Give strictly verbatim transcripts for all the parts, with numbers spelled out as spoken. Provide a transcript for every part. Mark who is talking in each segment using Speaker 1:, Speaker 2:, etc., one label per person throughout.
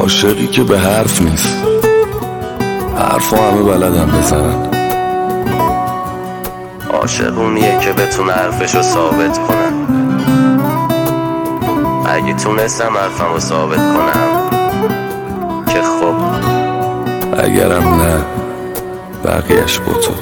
Speaker 1: عاشقی که به حرف نیست، حرف همه بلدن بزنن.
Speaker 2: عاشق اونیه که بتونه حرفشو ثابت کنه. اگه تونستم حرفمو ثابت کنم که خب،
Speaker 1: اگرم نه بقیهش با تو.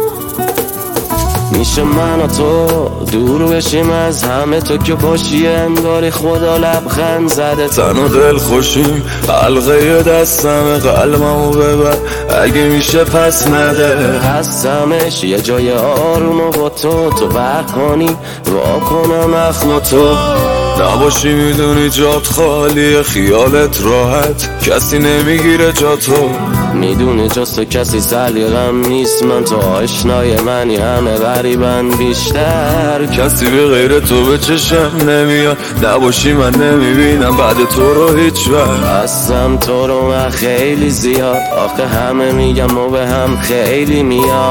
Speaker 2: میشه من و تو دور بشیم از همه، تو که باشی انگاری خدا لبخند زده.
Speaker 1: تن و دل خوشیم، حلقه دستم قلبمو ببر اگه میشه پس نده.
Speaker 2: هستمش یه جای آروم با تو، تو بر کنی وا کنم اخم تو.
Speaker 1: نباشی میدونی جات خالیه، خیالت راحت کسی نمیگیره جا تو.
Speaker 2: میدونی جز تو کسی سلیقم نیست، من تو آشنای منی همه غریبن بیشتر.
Speaker 1: کسی به غیر تو به چشم نمیاد، نباشی من نمیبینم بعد تو رو هیچ وقت.
Speaker 2: هستم تو رو من خیلی زیاد، آخه همه میگم و به هم خیلی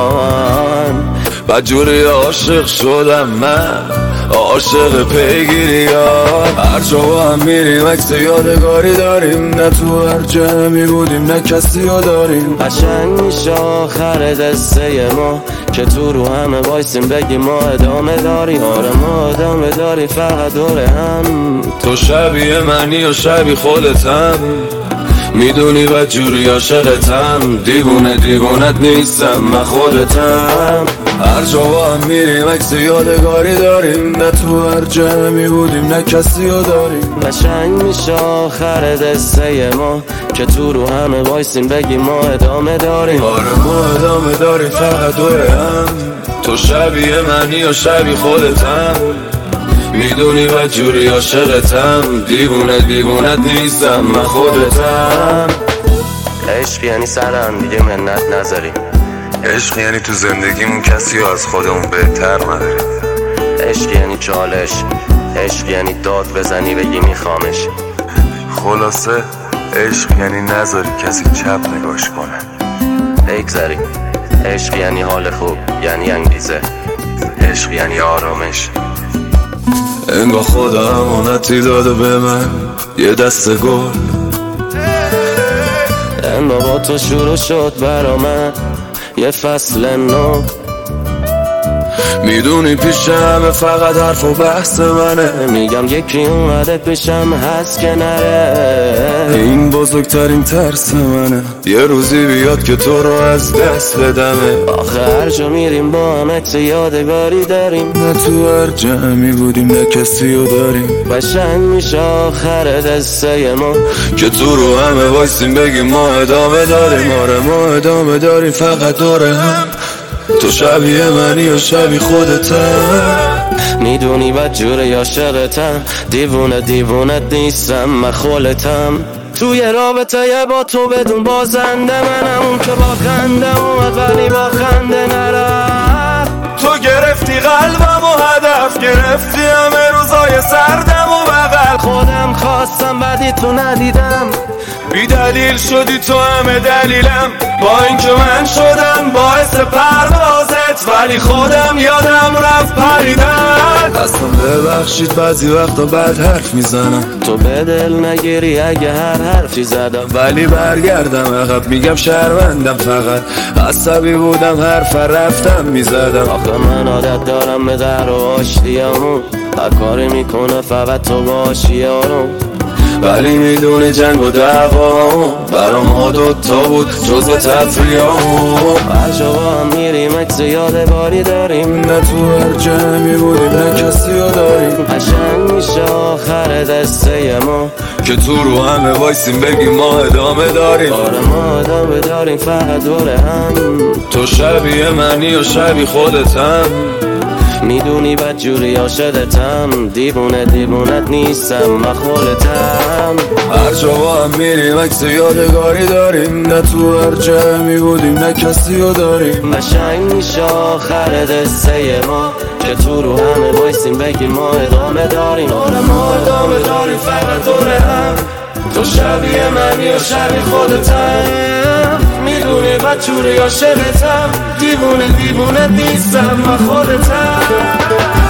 Speaker 2: میان.
Speaker 1: بدجوری عاشق شدم من، عاشق پیگیریات. هر جا با هم میریم عکس یادگاری داریم، نه تو هر جمعی بودیم نه کسی رو داریم.
Speaker 2: قشنگ میشه آخر دسته ما که تو رو همه وایسیم بگیم ما ادامه داریم. آره ما ادامه داریم فقط دور هم.
Speaker 1: تو شبیه منی و شبیه خودتم، میدونی بدجوری عاشقتم. دیوونه دیوونت نیستم من خودتم. هر جا با هم میریم عکس یادگاری داریم، نه تو هر جمعی بودیم نه کسی رو داریم.
Speaker 2: قشنگ میشه آخر دسته ما که تو رو همه وایسیم بگیم ما ادامه داریم.
Speaker 1: آره ما ادامه داریم فقط دور هم. تو شبیه منی و شبیه خودتم، میدونی بدجوری عاشقتم. دیوونه دیوونت نیستم من خودتم.
Speaker 2: عشق یعنی سر هم دیگه منت نذاریم.
Speaker 1: عشق یعنی تو زندگیمون کسی رو از خودمون بهتر نداریم.
Speaker 2: عشق یعنی چالش، عشق یعنی داد بزنی بگی میخوامش.
Speaker 1: خلاصه عشق یعنی نذاری کسی چپ نگاش کنه.
Speaker 2: بگذاری. عشق یعنی حال خوب، یعنی انگیزه. عشق یعنی آرامش.
Speaker 1: انگار خدا امانتی داده به من یه دسته گل.
Speaker 2: انگار با تو شروع شد برا من یه فصل نو.
Speaker 1: میدونی پیش همه فقط حرف و بحث منه،
Speaker 2: میگم یکی اومده پیشم هست که نره.
Speaker 1: این بزرگترین ترس منه یه روزی بیاد که تو رو از دست بدمه.
Speaker 2: آخه هر جا میریم با هم عکس یادگاری داریم،
Speaker 1: نه تو هر جمعی بودیم نه کسی رو داریم.
Speaker 2: قشنگ میشه آخر دسته ما
Speaker 1: که تو رو همه وایسیم بگیم ما ادامه داریم. آره ما ادامه داریم فقط دوره هم. تو شبیه منی و شبیه خودتم،
Speaker 2: میدونی بدجوری عاشقتم. دیوونه دیوونت نیستم من خودتم. توی رابطه با تو بدون بازنده منم، اون که با خنده و ولی با خنده نرفت.
Speaker 1: تو گرفتی قلبم و هدف گرفتی همه روزای سردم و بغل.
Speaker 2: خودم خواستم بدی تو ندیدم،
Speaker 1: بی دلیل شدی تو همه دلیلم. با اینکه من شدم باعث پروازت، ولی خودم یادم رفت پریدن. اصلا ببخشید بعضی وقتا بد حرف میزنم،
Speaker 2: تو به دل نگیری اگه هر حرفی زدم.
Speaker 1: ولی برگردم عقب میگم شرمندم، فقط عصبی بودم حرف رفتم میزدم.
Speaker 2: آخه من عادت دارم به در و آشتیامون، هر کاری میکنه فقط تو باشی آروم.
Speaker 1: ولی میدونه جنگ و دعوا برا ما دوتا بود جزو تفریحامون.
Speaker 2: هر جا با هم میریم عکس یادگاری داریم،
Speaker 1: نه تو هر جمعی بودیم نه کسی رو داریم.
Speaker 2: قشنگ میشه آخر دسته ما
Speaker 1: که تو رو همه وایسیم بگیم ما ادامه داریم.
Speaker 2: آره ما ادامه داریم فقط دور هم.
Speaker 1: تو شبیه منی و شبیه خودتم،
Speaker 2: میدونی بدجوری عاشقتم. دیوونه دیوونت نیستم من خودتم.
Speaker 1: هر جا با هم میریم عکس یادگاری داریم، نه تو هر جمعی بودیم نه کسی رو داریم.
Speaker 2: قشنگ میشه آخر دسته ما که تو رو همه وایسیم بگیم ما ادامه داریم. آره ما ادامه داریم فقط دور هم.
Speaker 1: تو شبیه منی و شبیه خودتم،
Speaker 2: میدونی بدجوری عاشقتم. دیوونه دیوونه نیستم من خودتم.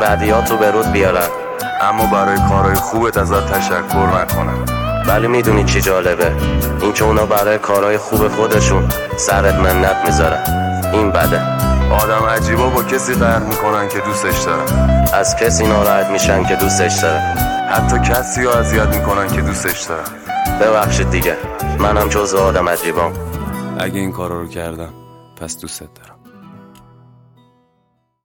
Speaker 2: بدیاتو به رود بیارن،
Speaker 1: اما برای کارهای خوبت ازت تشکر نکنن.
Speaker 2: ولی میدونی چی جالبه؟ این که اونا برای کارهای خوب خودشون سرت منت میذارن. این بده.
Speaker 1: آدم عجیبا با کسی قهر میکنن که دوستش دارن،
Speaker 2: از کسی ناراحت میشن که دوستش دارن،
Speaker 1: حتی کسی رو اذیت میکنن که دوستش دارن.
Speaker 2: ببخشید دیگه، منم جزو آدم عجیبام.
Speaker 1: اگه این کارا رو کردم پس دوستت دارم.